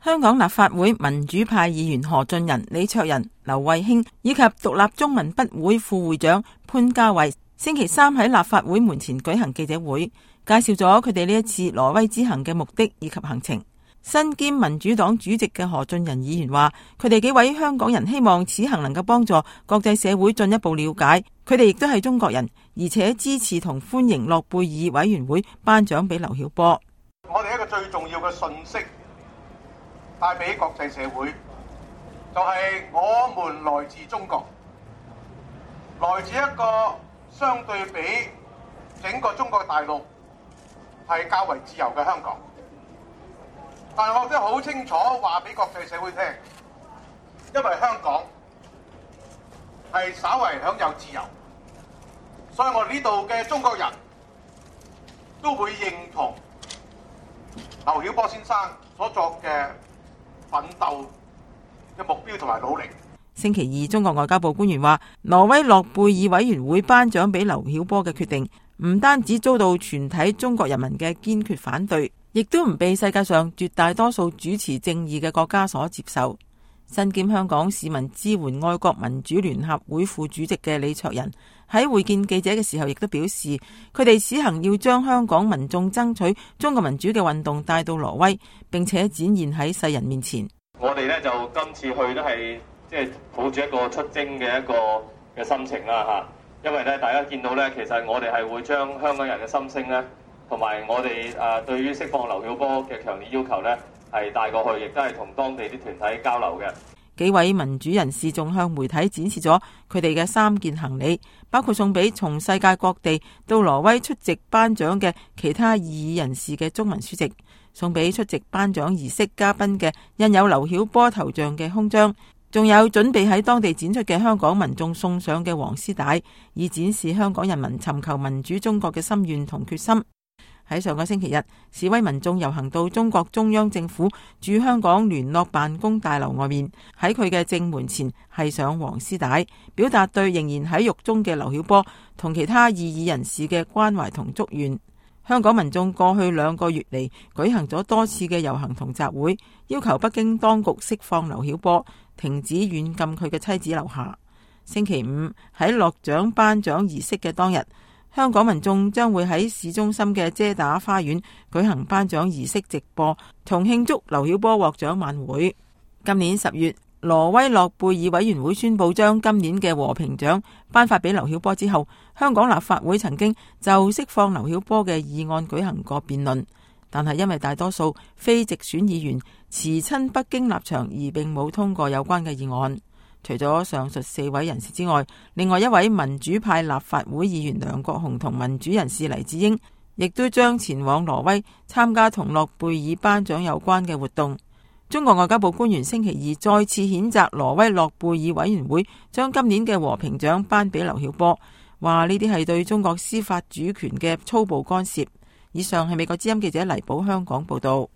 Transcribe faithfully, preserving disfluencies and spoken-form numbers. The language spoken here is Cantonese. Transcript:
香港立法會民主派議員何俊仁、李卓人、劉慧卿以及獨立中文筆會副會長潘家偉星期三喺立法會門前舉行記者會，介紹咗佢哋呢一次挪威之行嘅目的以及行程。身兼民主黨主席嘅何俊仁議員話，佢哋幾位香港人希望此行能夠幫助國際社會進一步了解，佢哋亦都係中國人，而且支持同歡迎諾貝爾委員會頒獎俾劉曉波。 我哋一個最重要嘅訊息帶俾國際社會，就係我們來自中國，來自一個相對比整個中國大陸係較為自由嘅香港。但係我都好清楚話俾國際社會聽，因為香港係稍為享有自由，所以我呢度嘅中國人都會認同劉曉波先生所作嘅奮鬥嘅目標同埋努力。 星期二，中國外交部官員話，挪威諾貝爾委員會頒獎俾劉曉波嘅決定，唔單止遭到全體中國人民嘅堅決反對，亦都唔被世界上絕大多數主持正義嘅國家所接受。身兼香港市民支援愛國民主聯合會副主席嘅李卓人喺會見記者嘅時候，亦都表示，佢哋此行要將香港民眾爭取中國民主嘅運動帶到挪威，並且展現喺世人面前。 我哋呢就今次去都係即係抱住一個出征嘅一個嘅心情啦吓，因為咧大家見到咧，其實我哋係會將香港人嘅心聲咧，同埋我哋誒對於釋放劉曉波嘅強烈要求咧，係帶過去，亦都係同當地啲團體交流嘅。 幾位民主人士仲向媒體展示咗佢哋嘅三件行李，包括送俾從世界各地到挪威出席頒獎嘅其他異議人士嘅中文書籍，送俾出席頒獎儀式嘉賓嘅印有劉曉波頭像嘅胸章，仲有準備喺當地展出嘅香港民眾送上嘅黃絲帶，以展示香港人民尋求民主中國嘅心願同決心。喺上個星期日，示威民眾遊行到中國中央政府駐香港聯絡辦公大樓外面，喺佢嘅正門前繫上黃絲帶，表達對仍然喺獄中嘅劉曉波同其他異議人士嘅關懷同祝願。香港民眾過去兩個月嚟舉行咗多次嘅遊行同集會，要求北京當局釋放劉曉波，停止軟禁佢嘅妻子劉霞。星期五喺落獎頒獎儀式嘅當日，香港民眾將會喺市中心嘅遮打花園舉行頒獎儀式直播，同慶祝劉曉波獲獎晚會。今年十月，挪威諾貝爾委員會宣布將今年嘅和平獎頒發俾劉曉波之後，香港立法會曾經就釋放劉曉波嘅議案舉行過辯論，但係因為大多數非直選議員持親北京立場而並冇通過有關嘅議案。除咗上述四位人士之外，另外一位民主派立法會議員梁國雄同民主人士黎智英亦都將前往挪威參加同諾貝爾頒獎有關嘅活動。中國外交部官員星期二再次譴責挪威諾貝爾委員會將今年嘅和平獎頒俾劉曉波，話呢啲係對中國司法主權嘅粗暴干涉。以上係美國之音記者黎寶香港報道。